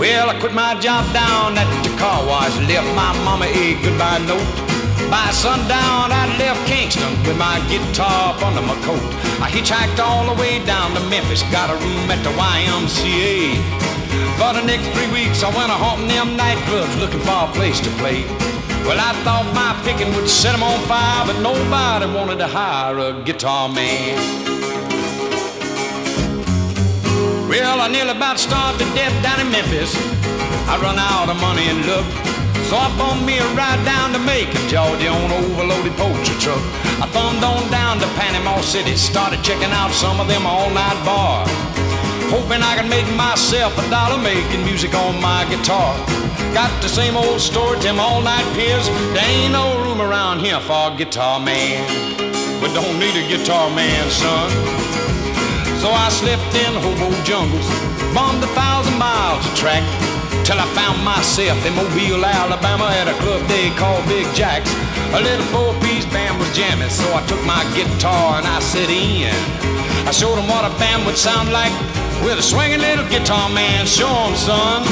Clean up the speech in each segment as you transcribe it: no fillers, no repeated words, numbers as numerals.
Well, I quit my job down at the car wash, left my mama a goodbye note. By sundown, I left Kingston with my guitar up under my coat. I hitchhiked all the way down to Memphis, got a room at the YMCA. For the next 3 weeks, I went a haunting them nightclubs looking for a place to play. Well, I thought my picking would set them on fire, but nobody wanted to hire a guitar man. Well, I nearly about starved to death down in Memphis. I run out of money and luck, so I bummed me a ride down to Macon, Georgia on an overloaded poacher truck. I thumbed on down to Panama City, started checking out some of them all-night bars, hoping I could make myself $1 making music on my guitar. Got the same old story, them all-night peers. There ain't no room around here for a guitar man. We don't need a guitar man, son. So I slept in hobo jungles, bombed 1,000 miles of track, till I found myself in Mobile, Alabama, at a club they called Big Jack's. A little four-piece band was jamming, so I took my guitar and I set in. I showed them what a band would sound like with a swinging little guitar man. Show 'em, son.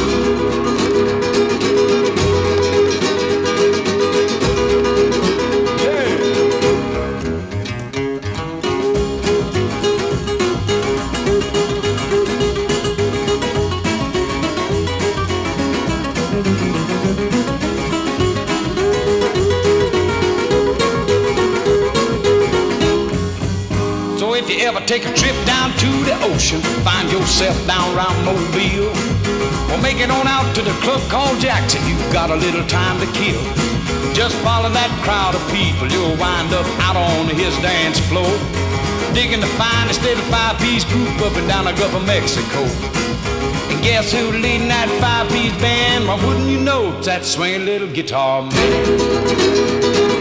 If you ever take a trip down to the ocean, find yourself down around Mobile, or make it on out to the club called Jackson, you've got a little time to kill. Just follow that crowd of people, you'll wind up out on his dance floor, digging the finest little five-piece group up and down the Gulf of Mexico. And guess who's leading that five-piece band? Why wouldn't you know it's that swinging little guitar man?